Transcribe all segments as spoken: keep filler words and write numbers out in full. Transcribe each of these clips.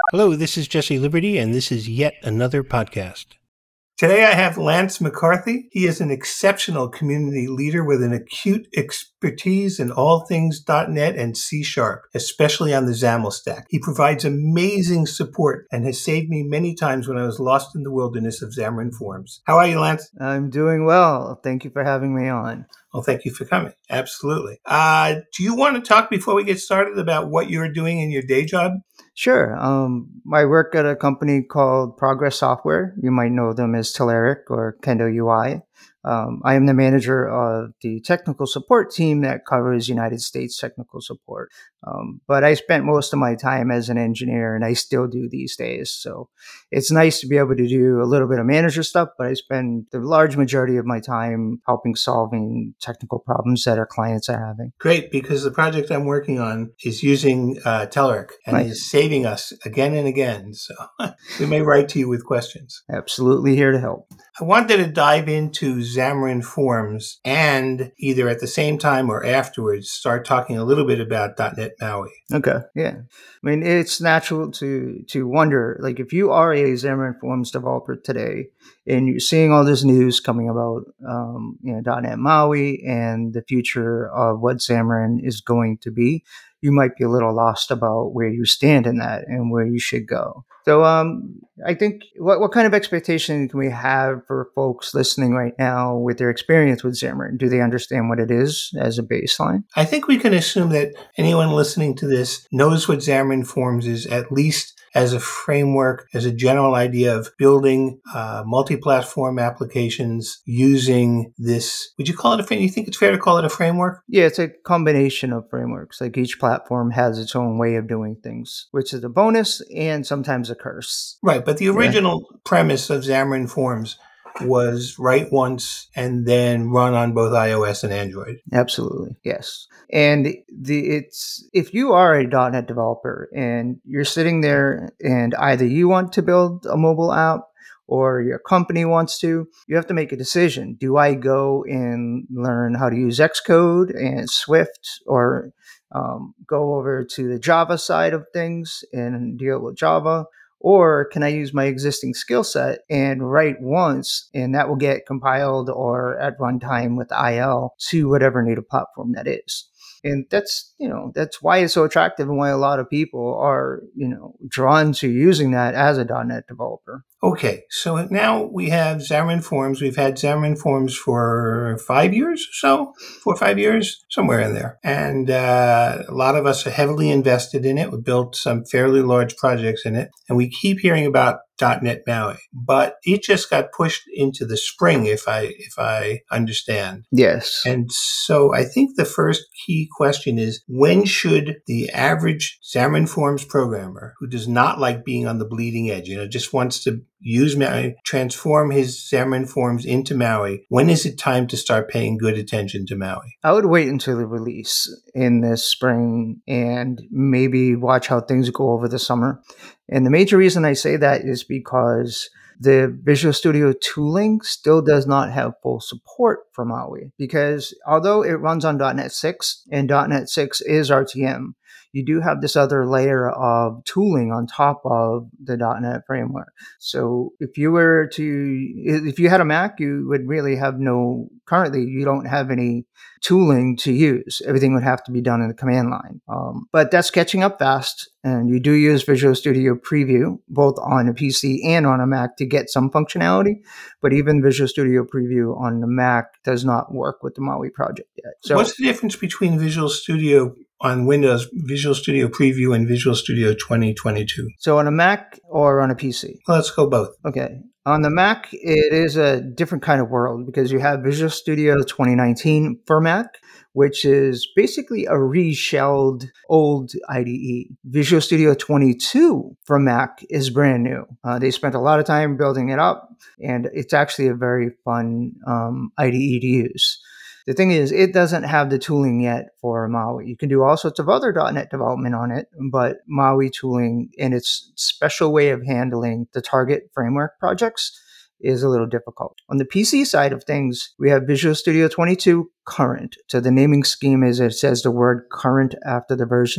Hello, this is Jesse Liberty, and this is yet another podcast. Today I have Lance McCarthy. He is an exceptional community leader with an acute expertise in all things .dot net and C Sharp, especially on the XAML stack. He provides amazing support and has saved me many times when I was lost in the wilderness of Xamarin Forms. How are you, Lance? I'm doing well. Thank you for having me on. Well, thank you for coming. Absolutely. Uh, do you want to talk before we get started about what you're doing in your day job? Sure. Um, I work at a company called Progress Software. You might know them as Telerik or Kendo U I. Um, I am the manager of the technical support team that covers United States technical support. Um, but I spent most of my time as an engineer, and I still do these days. So it's nice to be able to do a little bit of manager stuff, but I spend the large majority of my time helping solving technical problems that our clients are having. Great, because the project I'm working on is using uh, Telerik and nice. Is saving us again and again. So we may write to you with questions. Absolutely here to help. I wanted to dive into Xamarin Forms and either at the same time or afterwards start talking a little bit about .dot net MAUI. Okay, yeah. I mean, it's natural to to wonder, like, if you are a Xamarin Forms developer today and you're seeing all this news coming about, um, you know, .dot net MAUI and the future of what Xamarin is going to be, you might be a little lost about where you stand in that and where you should go. So um, I think what, what kind of expectation can we have for folks listening right now with their experience with Xamarin? Do they understand what it is as a baseline? I think we can assume that anyone listening to this knows what Xamarin Forms is, at least as a framework, as a general idea of building uh, multi-platform applications using this. Would you call it a frame? You think it's fair to call it a framework? Yeah, it's a combination of frameworks. Like each platform has its own way of doing things, which is a bonus and sometimes a curse. Right, but the original yeah. premise of Xamarin Forms was write once and then run on both iOS and Android. Absolutely, yes. And the it's if you are a .dot net developer and you're sitting there and either you want to build a mobile app or your company wants to, you have to make a decision. Do I go and learn how to use Xcode and Swift, or um, go over to the Java side of things and deal with Java? Or can I use my existing skill set and write once, and that will get compiled or at runtime with I L to whatever native platform that is? And that's, you know, that's why it's so attractive and why a lot of people are, you know, drawn to using that as a .dot net developer. Okay, so now we have Xamarin Forms. We've had Xamarin Forms for five years or so, four or five years, somewhere in there. And uh, a lot of us are heavily invested in it. We built some fairly large projects in it. And we keep hearing about .dot net MAUI, but it just got pushed into the spring, if I if I understand. Yes. And so I think the first key question is, when should the average Xamarin Forms programmer who does not like being on the bleeding edge, you know, just wants to use MAUI, transform his Xamarin Forms into MAUI, when is it time to start paying good attention to MAUI? I would wait until the release in this spring and maybe watch how things go over the summer. And the major reason I say that is because the Visual Studio tooling still does not have full support for MAUI, because although it runs on .dot net six and .dot net six is R T M, you do have this other layer of tooling on top of the .dot net framework. So if you were to, if you had a Mac, you would really have no, currently you don't have any tooling to use. Everything would have to be done in the command line. Um, but that's catching up fast. And you do use Visual Studio Preview, both on a P C and on a Mac, to get some functionality. But even Visual Studio Preview on the Mac does not work with the MAUI project yet. So what's the difference between Visual Studio on Windows, Visual Studio Preview, and Visual Studio twenty twenty-two? So on a Mac or on a P C? Well, let's go both. Okay. On the Mac, it is a different kind of world because you have Visual Studio twenty nineteen for Mac, which is basically a reshelled old I D E. Visual Studio twenty-two for Mac is brand new. Uh, they spent a lot of time building it up, and it's actually a very fun um, I D E to use. The thing is, it doesn't have the tooling yet for MAUI. You can do all sorts of other .dot net development on it, but MAUI tooling and its special way of handling the target framework projects is a little difficult. On the P C side of things, we have Visual Studio twenty-two Current. So the naming scheme is it says the word current after the version.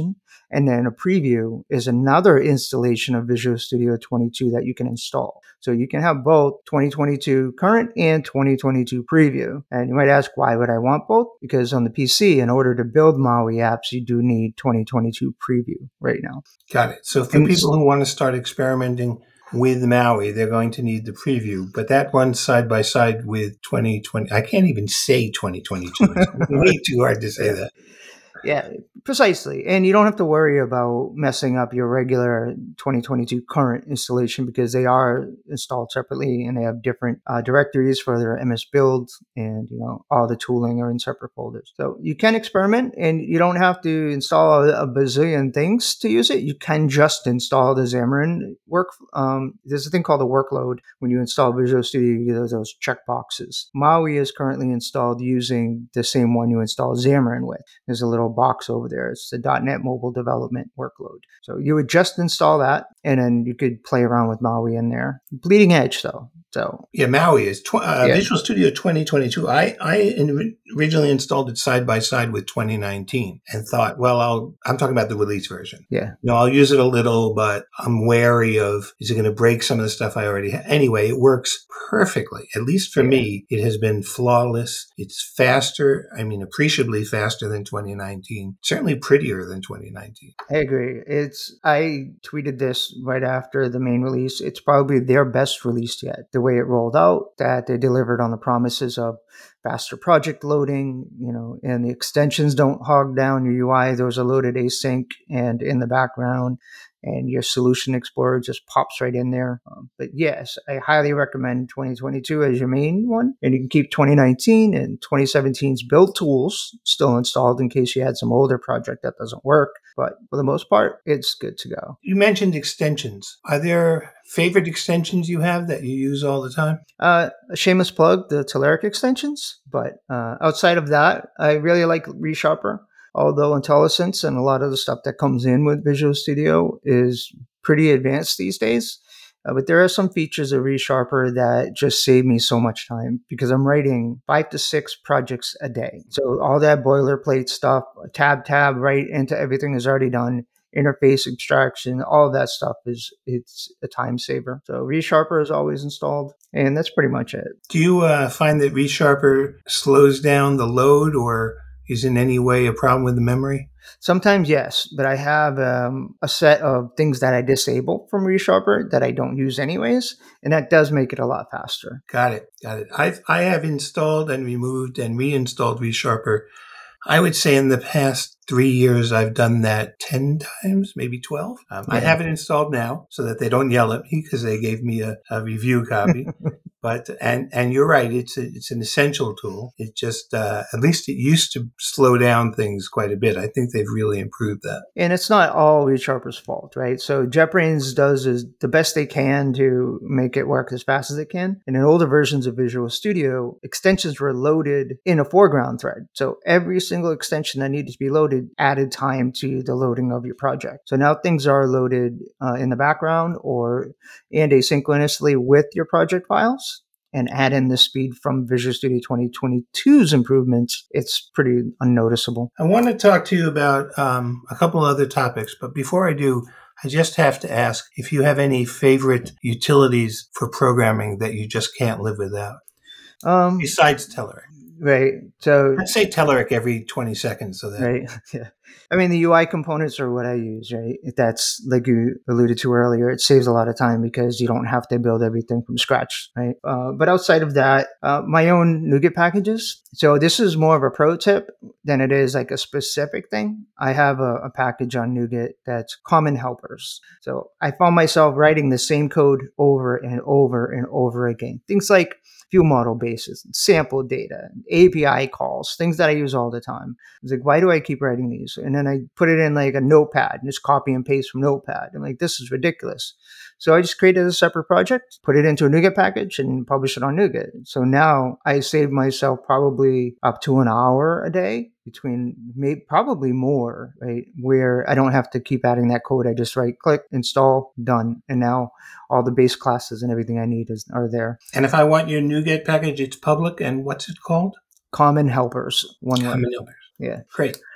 And then a preview is another installation of Visual Studio twenty-two that you can install. So you can have both twenty twenty-two current and twenty twenty-two preview. And you might ask, why would I want both? Because on the P C, in order to build MAUI apps, you do need twenty twenty-two preview right now. Got it. So for And people who want to start experimenting with MAUI, they're going to need the preview, but that runs side by side with twenty twenty. I can't even say twenty twenty-two. It's way too hard to say that. Yeah, precisely. And you don't have to worry about messing up your regular twenty twenty-two current installation because they are installed separately and they have different uh, directories for their M S build, and you know all the tooling are in separate folders. So you can experiment and you don't have to install a, a bazillion things to use it. You can just install the Xamarin work. Um, there's a thing called a workload. When you install Visual Studio, you get those, those checkboxes. MAUI is currently installed using the same one you install Xamarin with. There's a little box over there. It's the dot net mobile development workload. So you would just install that, and then you could play around with MAUI in there. Bleeding edge, though. So yeah, MAUI is tw- uh, yeah. Visual Studio twenty twenty-two. I I in- originally installed it side by side with twenty nineteen and thought, well, I'll. I'm talking about the release version. Yeah. You know, I'll use it a little, but I'm wary of is it going to break some of the stuff I already have. Anyway, it works perfectly. At least for Yeah. me, it has been flawless. It's faster. I mean, appreciably faster than twenty nineteen. Certainly prettier than twenty nineteen. I agree. It's I tweeted this right after the main release. It's probably their best release yet. The way it rolled out, that they delivered on the promises of faster project loading, you know, and the extensions don't hog down your U I. Those are loaded async and in the background, and your Solution Explorer just pops right in there. Um, but yes, I highly recommend twenty twenty-two as your main one. And you can keep twenty nineteen and twenty seventeen's build tools still installed in case you had some older project that doesn't work. But for the most part, it's good to go. You mentioned extensions. Are there favorite extensions you have that you use all the time? Uh, a shameless plug, the Telerik extensions. But uh, outside of that, I really like ReSharper. Although IntelliSense and a lot of the stuff that comes in with Visual Studio is pretty advanced these days. Uh, but there are some features of ReSharper that just save me so much time because I'm writing five to six projects a day. So all that boilerplate stuff, tab, tab, right into everything is already done. Interface abstraction, all of that stuff is it's a time saver. So ReSharper is always installed, and that's pretty much it. Do you uh, find that ReSharper slows down the load or is in any way a problem with the memory? Sometimes, yes, but I have um, a set of things that I disable from ReSharper that I don't use anyways, and that does make it a lot faster. Got it. Got it. I've, I have installed and removed and reinstalled ReSharper. I would say in the past three years, I've done that ten times, maybe twelve. Um, yeah. I have it installed now so that they don't yell at me because they gave me a, a review copy. But and and you're right, it's a, it's an essential tool. It just uh, at least it used to slow down things quite a bit. I think they've really improved that. And it's not all ReSharper's fault, right? So JetBrains does is the best they can to make it work as fast as it can. And in older versions of Visual Studio, extensions were loaded in a foreground thread. So every single extension that needed to be loaded added time to the loading of your project. So now things are loaded uh, in the background or and asynchronously with your project files. And add in the speed from Visual Studio twenty twenty-two's improvements, it's pretty unnoticeable. I want to talk to you about um, a couple other topics, but before I do, I just have to ask if you have any favorite utilities for programming that you just can't live without, Um, besides Telerik. Right. So I say Telerik every twenty seconds. So that right. Yeah. I mean, the U I components are what I use, right? That's like you alluded to earlier. It saves a lot of time because you don't have to build everything from scratch, right? Uh, but outside of that, uh, my own NuGet packages. So this is more of a pro tip than it is like a specific thing. I have a, a package on NuGet that's common helpers. So I found myself writing the same code over and over and over again. Things like view model bases, sample data, A P I calls, things that I use all the time. It's like, why do I keep writing these? And then I put it in like a notepad and just copy and paste from notepad. I'm like, this is ridiculous. So I just created a separate project, put it into a NuGet package and publish it on NuGet. So now I save myself probably up to an hour a day between maybe probably more, right? Where I don't have to keep adding that code. I just right click, install, done. And now all the base classes and everything I need is are there. And if I want your NuGet package, it's public. And what's it called? Common helpers. One Common word. helpers. Yeah. Great.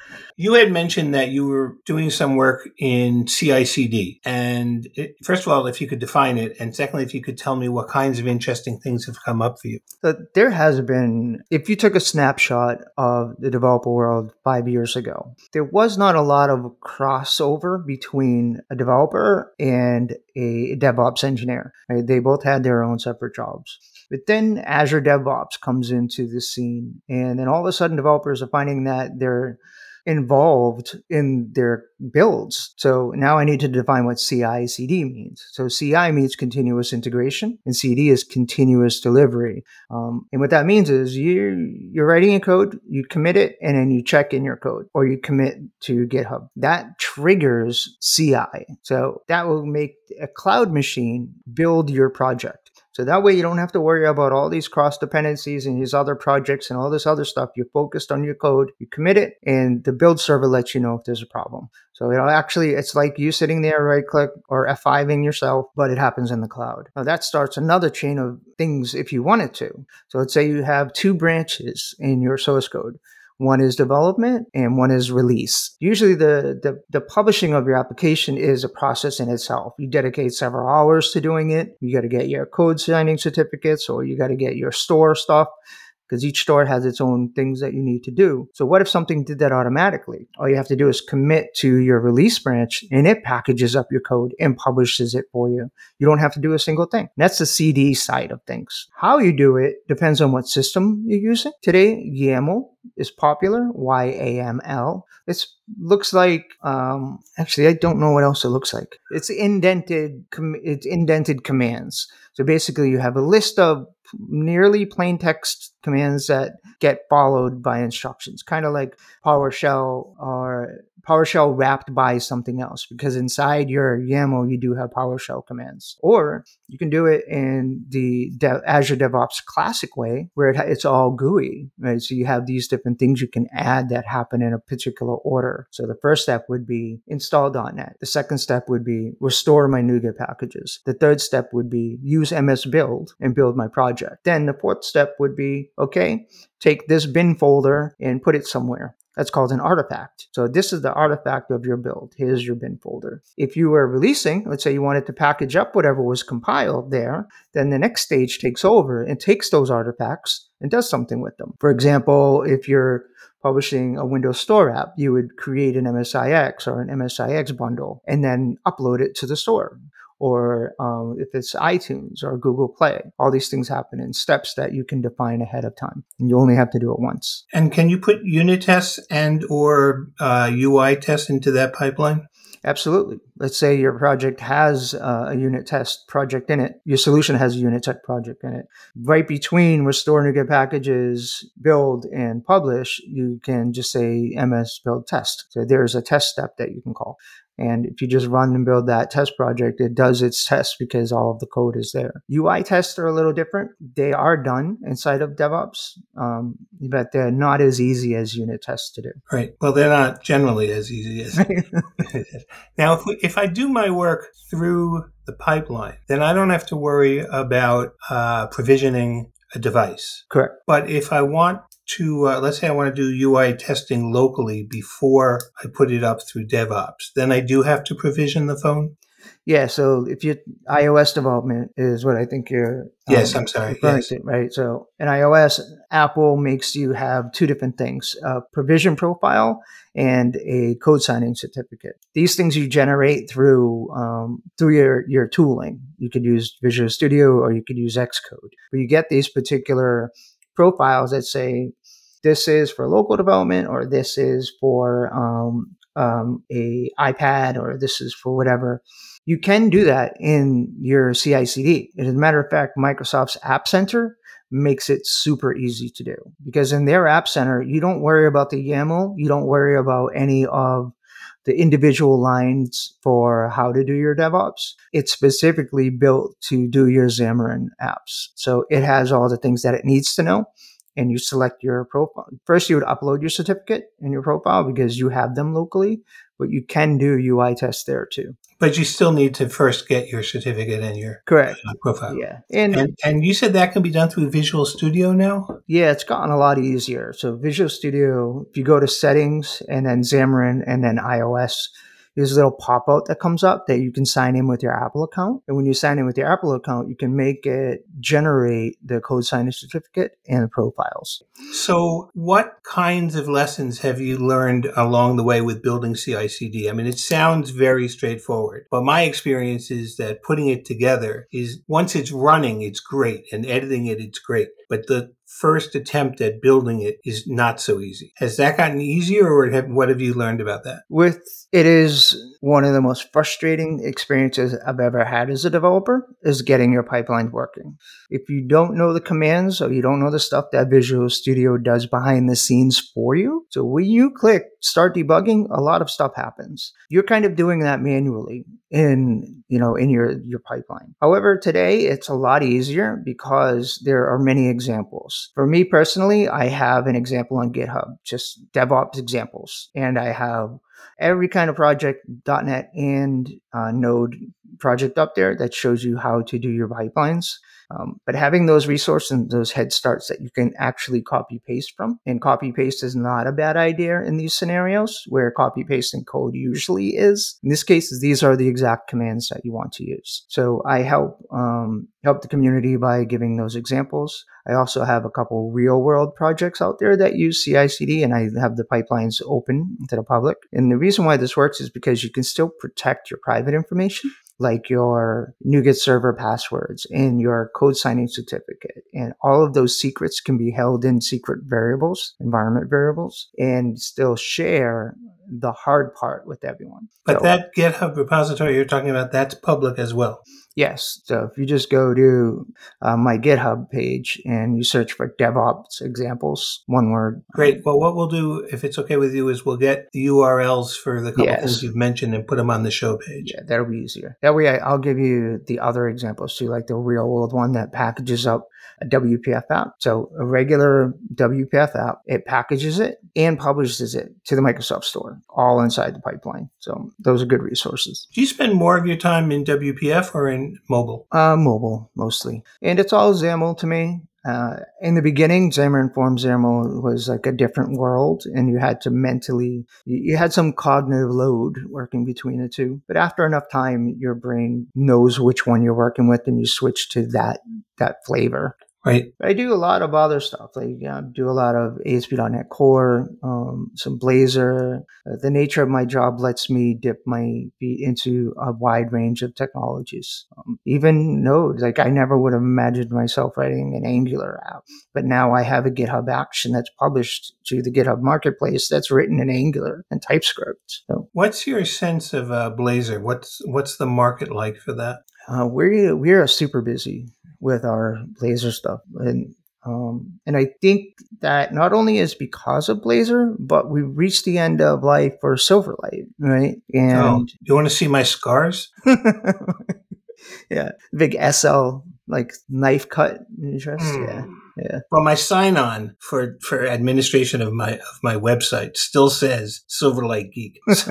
You had mentioned that you were doing some work in C I C D. And it, first of all, if you could define it, and secondly, if you could tell me what kinds of interesting things have come up for you. So there has been, if you took a snapshot of the developer world five years ago, there was not a lot of crossover between a developer and a DevOps engineer. Right? They both had their own separate jobs. But then Azure DevOps comes into the scene, and then all of a sudden developers are finding that they're involved in their builds. So now I need to define what C I C D means. So C I means continuous integration, and C D is continuous delivery. Um, and what that means is you're, you're writing a code, you commit it, and then you check in your code, or you commit to GitHub. That triggers C I. So that will make a cloud machine build your project. So that way you don't have to worry about all these cross dependencies and these other projects and all this other stuff. You're focused on your code, you commit it, and the build server lets you know if there's a problem. So it'll actually, it's like you sitting there, right click or F five-ing yourself, but it happens in the cloud. Now that starts another chain of things if you wanted to. So let's say you have two branches in your source code. One is development and one is release. Usually the, the, the publishing of your application is a process in itself. You dedicate several hours to doing it. You got to get your code signing certificates, or you got to get your store stuff, because each store has its own things that you need to do. So what if something did that automatically? All you have to do is commit to your release branch, and it packages up your code and publishes it for you. You don't have to do a single thing. That's the C D side of things. How you do it depends on what system you're using. Today, YAML is popular, Y A M L. It looks like, um, actually, I don't know what else it looks like. It's indented, com- it's indented commands. So basically, you have a list of nearly plain text commands that get followed by instructions, kind of like PowerShell or PowerShell wrapped by something else, because inside your YAML, you do have PowerShell commands. Or you can do it in the De- Azure DevOps classic way, where it ha- it's all G U I, right? So you have these different things you can add that happen in a particular order. So the first step would be install dot net. The second step would be restore my NuGet packages. The third step would be use M S Build and build my project. Then the fourth step would be, okay, take this bin folder and put it somewhere. That's called an artifact. So this is the artifact of your build. Here's your bin folder. If you were releasing, let's say you wanted to package up whatever was compiled there, then the next stage takes over and takes those artifacts and does something with them. For example, if you're publishing a Windows Store app, you would create an M S I X or an M S I X bundle and then upload it to the store. Or um, if it's iTunes or Google Play, all these things happen in steps that you can define ahead of time. And you only have to do it once. And can you put unit tests and or uh, U I tests into that pipeline? Absolutely. Let's say your project has uh, a unit test project in it. Your solution has a unit test project in it. Right between restore NuGet packages, build, and publish, you can just say M S build test. So there's a test step that you can call. And if you just run and build that test project, it does its test because all of the code is there. U I tests are a little different. They are done inside of DevOps, um, but they're not as easy as unit tests to do. Right. Well, they're not generally as easy as Now, if, we, if I do my work through the pipeline, then I don't have to worry about uh, provisioning a device. Correct. But if I want to, uh, let's say I want to do U I testing locally before I put it up through DevOps, then I do have to provision the phone? Yeah, so if you iOS development is what I think you're um, yes, I'm sorry. Yes. To, right? So in iOS, Apple makes you have two different things: a provision profile and a code signing certificate. These things you generate through um, through your your tooling. You could use Visual Studio or you could use Xcode. But you get these particular profiles that say this is for local development, or this is for um, um, a iPad, or this is for whatever. You can do that in your C I C D. As a matter of fact, Microsoft's App Center makes it super easy to do, because in their App Center, you don't worry about the YAML. You don't worry about any of the individual lines for how to do your DevOps. It's specifically built to do your Xamarin apps. So it has all the things that it needs to know. and you select your profile. First, you would upload your certificate and your profile because you have them locally, but you can do U I tests there too. But you still need to first get your certificate and your Correct. uh, profile. Yeah. And, and and you said that can be done through Visual Studio now? Yeah, it's gotten a lot easier. So Visual Studio, if you go to settings and then Xamarin and then iOS, there's a little pop-out that comes up that you can sign in with your Apple account. And when you sign in with your Apple account, you can make it generate the code signing certificate and the profiles. So what kinds of lessons have you learned along the way with building C I C D? I mean, it sounds very straightforward, but my experience is that putting it together is, once it's running, it's great, and editing it, it's great. But the first attempt at building it is not so easy. Has that gotten easier, or have, what have you learned about that? With it is one of the most frustrating experiences I've ever had as a developer is getting your pipeline working. If you don't know the commands or you don't know the stuff that Visual Studio does behind the scenes for you, so when you click start debugging, a lot of stuff happens. You're kind of doing that manually in, you know, in your, your pipeline. However, today it's a lot easier because there are many examples. For me personally, I have an example on GitHub, just DevOps examples, and I have every kind of project, dot net and uh, Node project up there that shows you how to do your pipelines. Um, but having those resources and those head starts that you can actually copy paste from, and copy paste is not a bad idea in these scenarios where copy pasting code usually is. In this case, these are the exact commands that you want to use. So I help um, help the community by giving those examples. I also have a couple real world projects out there that use C I C D, and I have the pipelines open to the public. And the reason why this works is because you can still protect your private information, like your NuGet server passwords and your code signing certificate. And all of those secrets can be held in secret variables, environment variables, and still share the hard part with everyone. But so, that GitHub repository you're talking about, that's public as well. Yes. So if you just go to uh, my GitHub page and you search for DevOps examples, one word. Great. Well, what we'll do, if it's okay with you, is we'll get the U R Ls for the couple Yes. things you've mentioned and put them on the show page. Yeah, that'll be easier. That way I, I'll give you the other examples too, like the real world one that packages up a W P F app. So a regular W P F app, it packages it and publishes it to the Microsoft Store, all inside the pipeline. So those are good resources. Do you spend more of your time in W P F or in mobile? Uh, mobile, mostly. And it's all XAML to me. Uh, in the beginning, Xamarin Forms XAML was like a different world, and you had to mentally, you, you had some cognitive load working between the two. But after enough time, your brain knows which one you're working with, and you switch to that that flavor. Right. I do a lot of other stuff, like you know, do a lot of A S P dot net Core, um, some Blazor. Uh, the nature of my job lets me dip my feet into a wide range of technologies. Um, even Node, like I never would have imagined myself writing an Angular app, but now I have a GitHub action that's published to the GitHub Marketplace that's written in Angular and TypeScript. So, what's your sense of uh, Blazor? What's what's the market like for that? Uh, we're we're super busy with our Blazor stuff, and um, and I think that not only is because of Blazor, but we reached the end of life for Silverlight, right? And oh, you want to see my scars? Yeah, big S L like knife cut interest. Mm. Yeah, yeah. Well, my sign on for for administration of my of my website still says Silverlight Geek. So.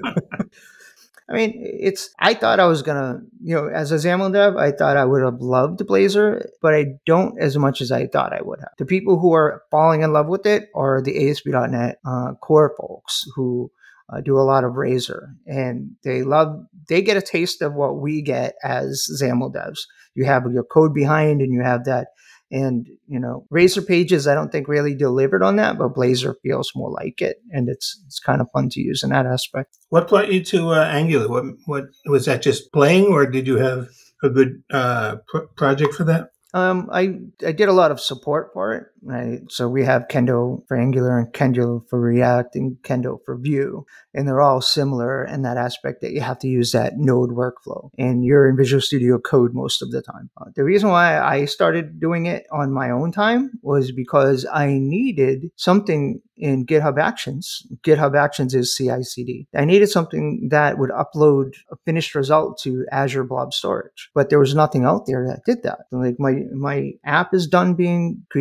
I mean, it's, I thought I was going to, you know, as a XAML dev, I thought I would have loved Blazor, but I don't as much as I thought I would have. The people who are falling in love with it are the A S P dot net uh, core folks who uh, do a lot of Razor, and they love, they get a taste of what we get as XAML devs. You have your code behind and you have that. And, you know, Razor pages, I don't think really delivered on that, but Blazor feels more like it. And it's it's kind of fun to use in that aspect. What brought you to uh, Angular? What what was that, just playing, or did you have a good uh, pr- project for that? Um, I I did a lot of support for it. Right? So we have Kendo for Angular and Kendo for React and Kendo for Vue. And they're all similar in that aspect that you have to use that node workflow. And you're in Visual Studio Code most of the time. Uh, the reason why I started doing it on my own time was because I needed something in GitHub Actions. GitHub Actions is C I C D. I needed something that would upload a finished result to Azure Blob Storage. But there was nothing out there that did that. Like my, my app is done being created.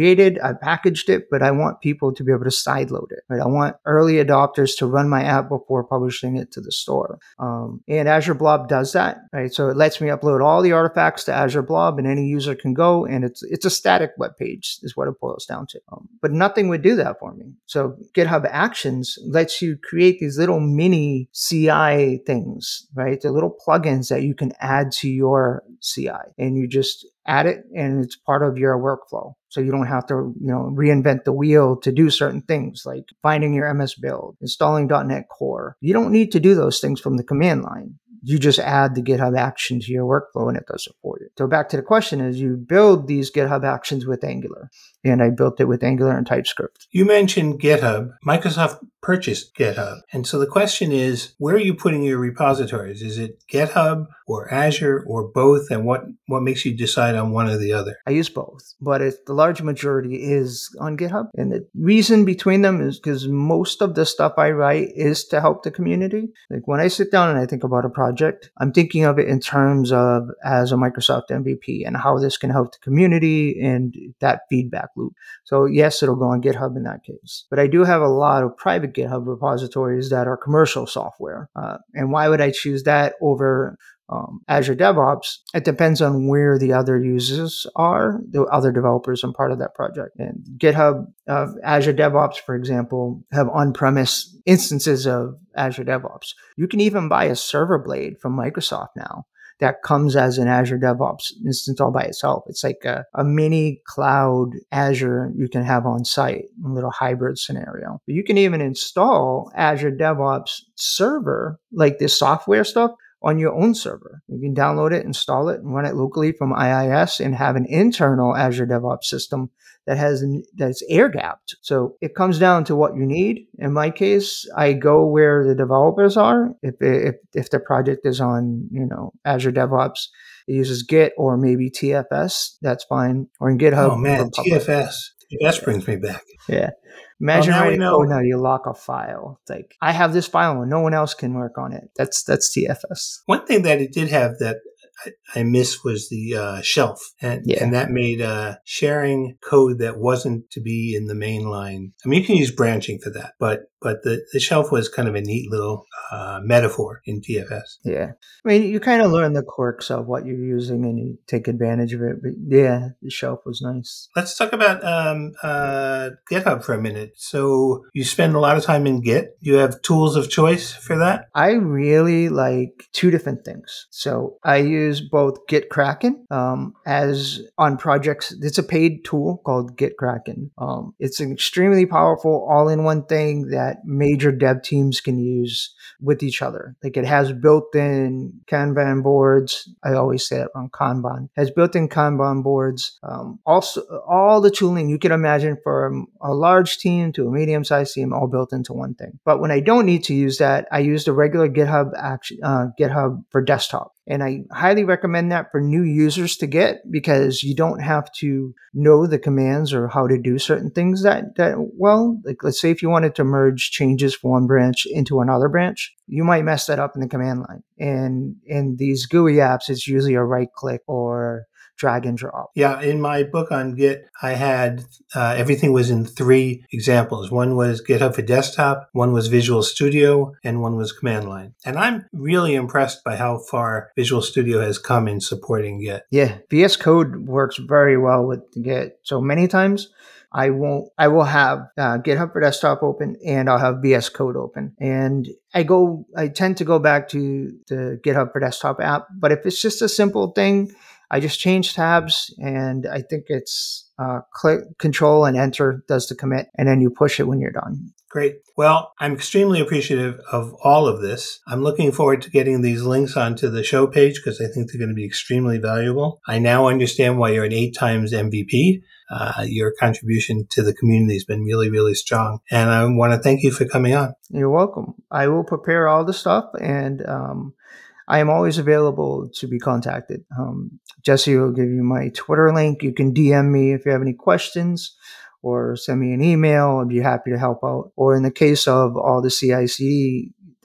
I packaged it, but I want people to be able to sideload it, right? I want early adopters to run my app before publishing it to the store. Um, and Azure Blob does that, right? So it lets me upload all the artifacts to Azure Blob, and any user can go, and it's it's a static web page is what it boils down to. Um, but nothing would do that for me. So GitHub Actions lets you create these little mini C I things, right? The little plugins that you can add to your C I, and you just add it and it's part of your workflow. So you don't have to, you know, reinvent the wheel to do certain things like finding your M S build, installing dot net Core. You don't need to do those things from the command line. You just add the GitHub action to your workflow and it does it for you. So back to the question is you build these GitHub actions with Angular, and I built it with Angular and TypeScript. You mentioned GitHub. Microsoft purchased GitHub. And so the question is, where are you putting your repositories? Is it GitHub or Azure or both? And what, what makes you decide on one or the other? I use both, but it, the large majority is on GitHub. And the reason between them is because most of the stuff I write is to help the community. Like when I sit down and I think about a project, I'm thinking of it in terms of as a Microsoft M V P and how this can help the community and that feedback loop. So yes, it'll go on GitHub in that case. But I do have a lot of private GitHub repositories that are commercial software. Uh, and why would I choose that over Um, Azure DevOps? It depends on where the other users are, the other developers and part of that project. And GitHub, uh, Azure DevOps, for example, have on-premise instances of Azure DevOps. You can even buy a server blade from Microsoft now that comes as an Azure DevOps instance all by itself. It's like a, a mini cloud Azure you can have on site, a little hybrid scenario. But you can even install Azure DevOps server, like this software stuff, on your own server. You can download it, install it, and run it locally from I I S and have an internal Azure DevOps system that has that's air gapped. So it comes down to what you need. In my case, I go where the developers are. If if if the project is on, you know, Azure DevOps, it uses Git or maybe T F S. That's fine. Or in GitHub. Oh man, T F S. T F S brings me back. Yeah. Imagine well, now writing we know. code now you lock a file. It's like, I have this file and no one else can work on it. That's that's T F S. One thing that it did have that I, I missed was the uh, shelf. And, Yeah. and that made uh, sharing code that wasn't to be in the main line. I mean, you can use branching for that, but but the, the shelf was kind of a neat little uh, metaphor in T F S. Yeah. I mean, you kind of learn the quirks of what you're using and you take advantage of it. But yeah, the shelf was nice. Let's talk about um, uh, GitHub for a minute. So you spend a lot of time in Git. You have tools of choice for that? I really like two different things. So I use both GitKraken um, as on projects. It's a paid tool called GitKraken. Um, it's an extremely powerful all-in-one thing that major dev teams can use with each other. Like it has built-in Kanban boards. I always say it wrong, Kanban. Has built-in Kanban boards. Um, also, all the tooling you can imagine from a large team to a medium-sized team, all built into one thing. But when I don't need to use that, I use the regular GitHub action, uh, GitHub for desktop. And I highly recommend that for new users to get, because you don't have to know the commands or how to do certain things that, that well, like let's say if you wanted to merge changes from one branch into another branch, you might mess that up in the command line. And in these G U I apps, it's usually a right click or drag and drop. Yeah, in my book on Git, I had uh, everything was in three examples. One was GitHub for desktop, one was Visual Studio, and one was command line. And I'm really impressed by how far Visual Studio has come in supporting Git. Yeah, V S Code works very well with Git. So many times I won't, I will have uh, GitHub for desktop open and I'll have V S Code open. And I go, I tend to go back to the GitHub for desktop app. But if it's just a simple thing, I just change tabs and I think it's uh, click control and enter does the commit, and then you push it when you're done. Great. Well, I'm extremely appreciative of all of this. I'm looking forward to getting these links onto the show page because I think they're going to be extremely valuable. I now understand why you're an eight times M V P. Uh, your contribution to the community has been really, really strong. And I want to thank you for coming on. You're welcome. I will prepare all the stuff, and um, I am always available to be contacted. Um, Jesse will give you my Twitter link. You can D M me if you have any questions or send me an email. I'd be happy to help out. Or in the case of all the C I C D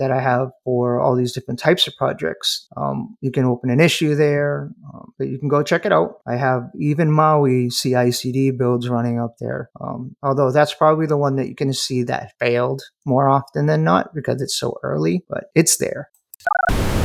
that I have for all these different types of projects. Um, you can open an issue there, um, but you can go check it out. I have even Maui C I C D builds running up there, um, although that's probably the one that you can see that failed more often than not because it's so early, but it's there.